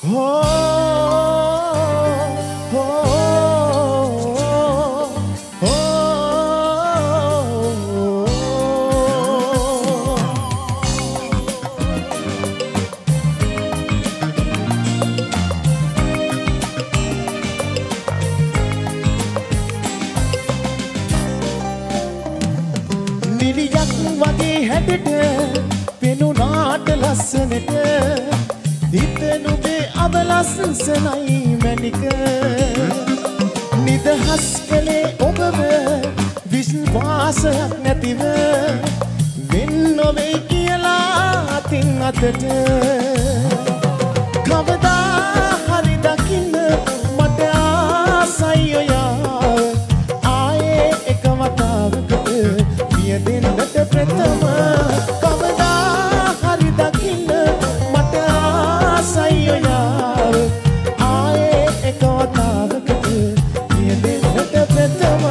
නිලියක් වගේ හැඩට පෙනුනාට ලස්සනට හිත නුඹේ අවලස්සනයි මැනික නිදහස් කළේ ඔබව විශ්වාසයක් නැතිව වෙන් නොවේ කියලා අතින් අතට කවදා හරි දකින්න මට ආසයි ඔයාව ආයේ එක වතාවකට දෙන්නට ප්‍රථම කවදා හරි දකින්න මට ආසයි ඔයාව ආයේ එක වතාවකට දෙන්නට ප්‍රථම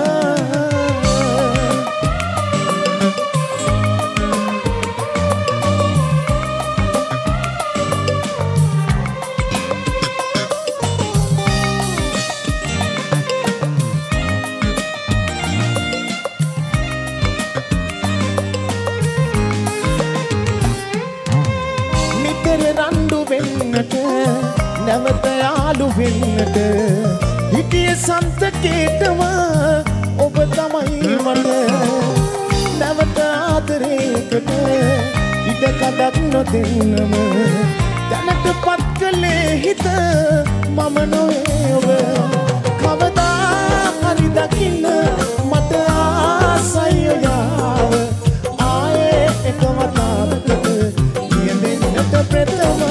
නැවත යාළු වෙන්නට හිටිය සන්තකේටම ඔබ තමයි මට නැවත ආදරයකට ඉඩ කඩක් නොදෙන්නම දැනට පත් කළේ හිත මම නොවේ ඔබ කවදා හරි දකින්න මට ආසයි ඔයාව ආයේ එක වතාවකට කියවෙන්නට ප්‍රථම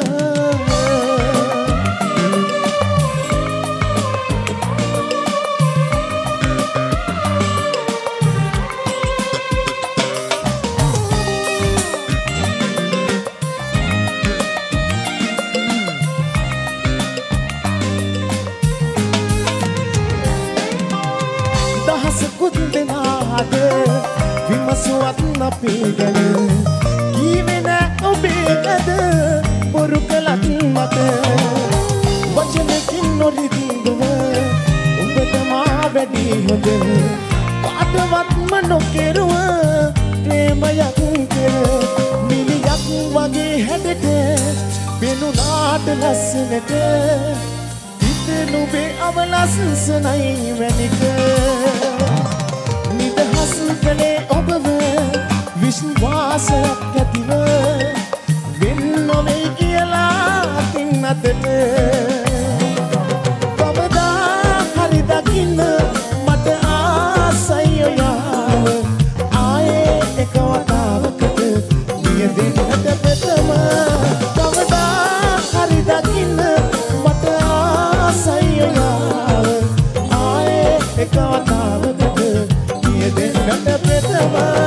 දහසකුත් දෙනාට විමසුවත් අපි ගැන කීවේ නෑ ඔබේ ඇද බොරු කළත් මට වචනකින් නොරිදීව ඔබට මා වැඩි හොඳ කාටවත්ම නොකෙරුව ප්‍රේමයක් කෙර මිලියක් වගේ හැඩට පෙනුනාට ලස්සනට නුඹේ අවලස්සනයි මැනික නිදහස් කළේ ඔබව විශ්වාසයක් ඇතිව වෙන් නොවේ කියලා අතින් අතට කවදා හරි දකින්න මට ආසයි ඔයාව ආයේ එක වතාවකට දිය දෙන්නට ප්‍රථම කවදා හරි දකින්න මට ආසයි ඔයාව ආයේ එක වතාවකට දිය දෙන්නට ප්‍රථම